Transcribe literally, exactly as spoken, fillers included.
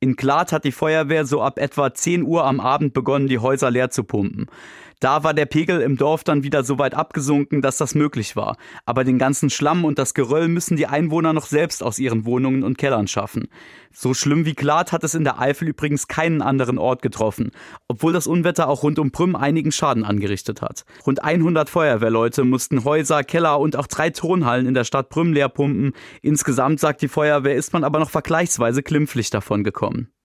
In Glad hat die Feuerwehr so ab etwa zehn Uhr am Abend begonnen, die Häuser leer zu pumpen. Da war der Pegel im Dorf dann wieder so weit abgesunken, dass das möglich war. Aber den ganzen Schlamm und das Geröll müssen die Einwohner noch selbst aus ihren Wohnungen und Kellern schaffen. So schlimm wie Glad hat es in der Eifel übrigens keinen anderen Ort getroffen, obwohl das Unwetter auch rund um Prüm einigen Schaden angerichtet hat. Rund hundert Feuerwehrleute mussten Häuser, Keller und auch drei Turnhallen in der Stadt Prüm leer pumpen. Insgesamt, sagt die Feuerwehr, ist man aber noch vergleichsweise glimpflich davon gekommen.